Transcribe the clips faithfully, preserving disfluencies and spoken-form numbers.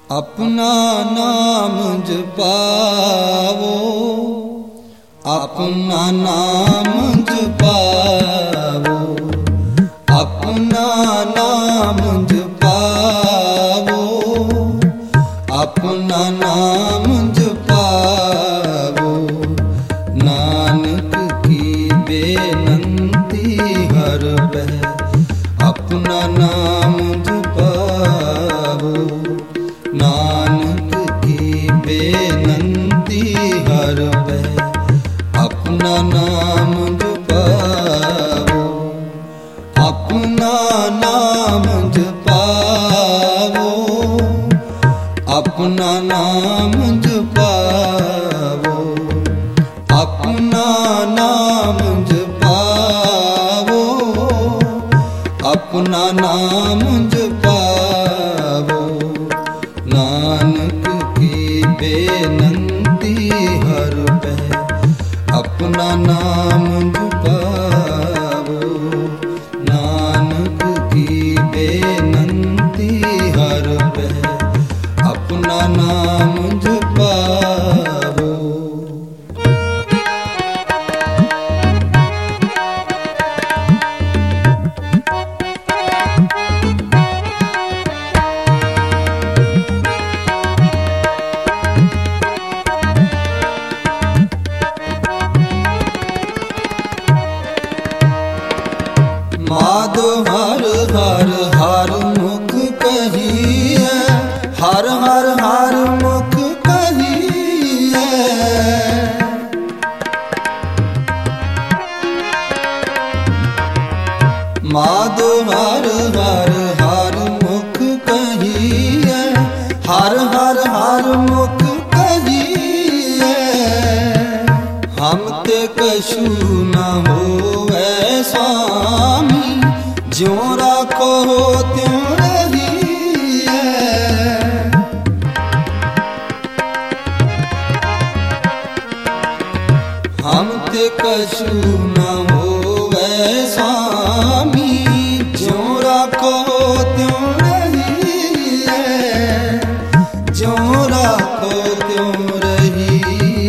अपना नाम जपावो, अपना नाम जपावो, अपना नाम जपावो, अपना नाम जपावो। नानक की बेनंती हर बह, अपना नाम जपावो। नानक की बेनंती हर बह, अपना नाम जपावो। अपना नाम जपावो, अपना नाम जपावो, अपना नाम जपावो, अपना नाम जपावो। नानक की बेनंती हर बह, अपना नाम जपावो। नानक की बेनंती हर बह, अपना नाम जपावो। माधव हर हर हर मुख कहिए, हर हर हर मुख कहिए। माधव हर हर हर मुख कहिए, हर हर हर मुख कहिए। हम ते कछु न होवै स्वामी, ज्यों राखो त्यों रहिए। हम ते कछु न होवै स्वामी, ज्यों राखो त्यों रहिए। ज्यों राखो त्यों रहिए।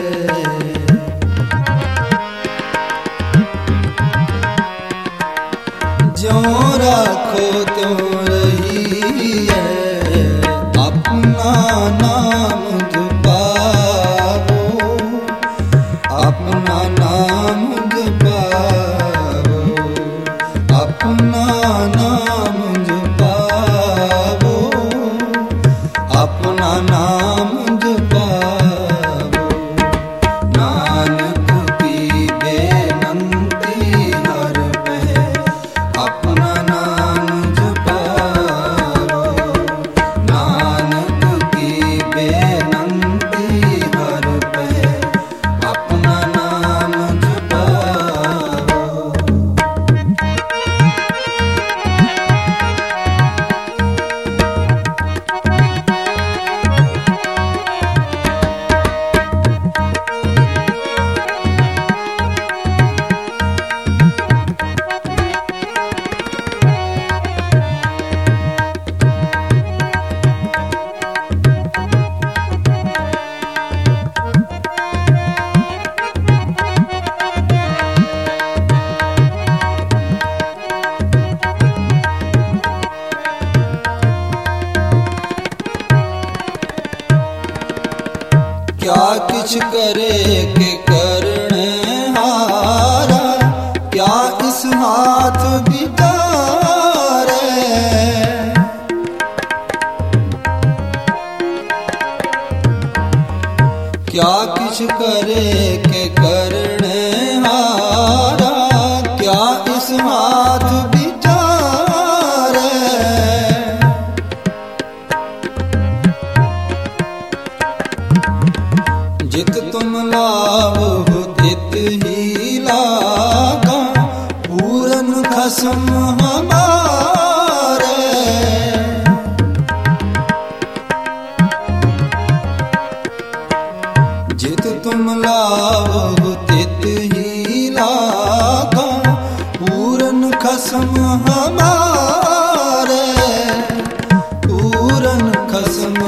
ज्यों राखो त्यों रहिए। अपना नाम जपावो, अपना नाम जपावो, अपना नाम जपावो, अपना नाम जपावो। नानक की बेनंती हर बह, अपना नाम जपावो। नानक की बेनंती हर बह, अपना नाम जपावो। क्या किछ करे के करने हारा, क्या इस हाथ बिटारे। क्या किछ करे के करने हारा, क्या इस हाथ बिटारे। जित तुम लावो तित ही लागा, पूरन खसम हमारे। जित तुम लावो तित ही लागा, पूरन खसम हमारे। पूरन खसम